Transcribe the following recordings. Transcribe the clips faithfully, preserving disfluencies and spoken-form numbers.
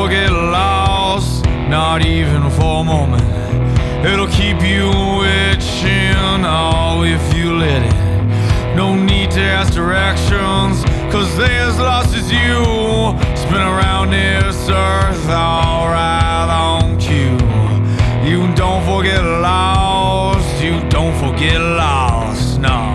forget lost, not even for a moment. It'll keep you itching, oh, if you let it. No need to ask directions, cause they're as lost as you. Spin around this earth, all right on cue. You don't forget lost, you don't forget lost, no.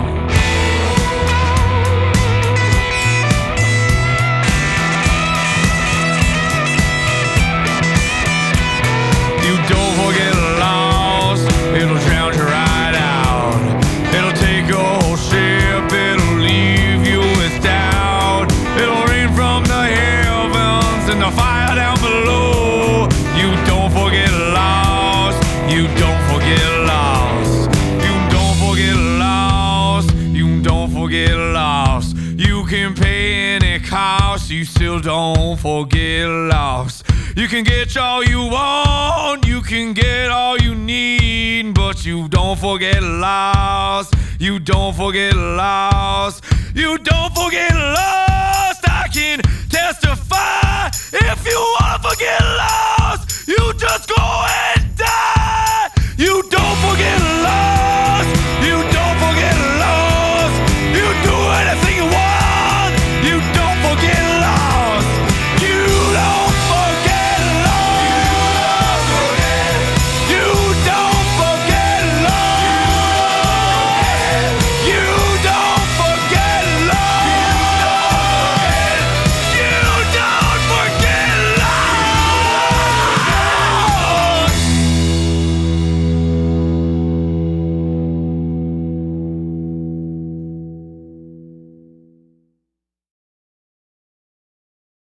You don't forget lost, it'll drown you right out. It'll take your whole ship, it'll leave you with doubt. It'll rain from the heavens and the fire down below. You don't forget lost, you don't forget lost. You don't forget lost, you don't forget lost. You can pay any cost, you still don't forget lost. You can get all you want, you can get all you need, but you don't forget lost, you don't forget lost, you don't forget lost. I can testify, if you wanna forget lost, you just go ahead.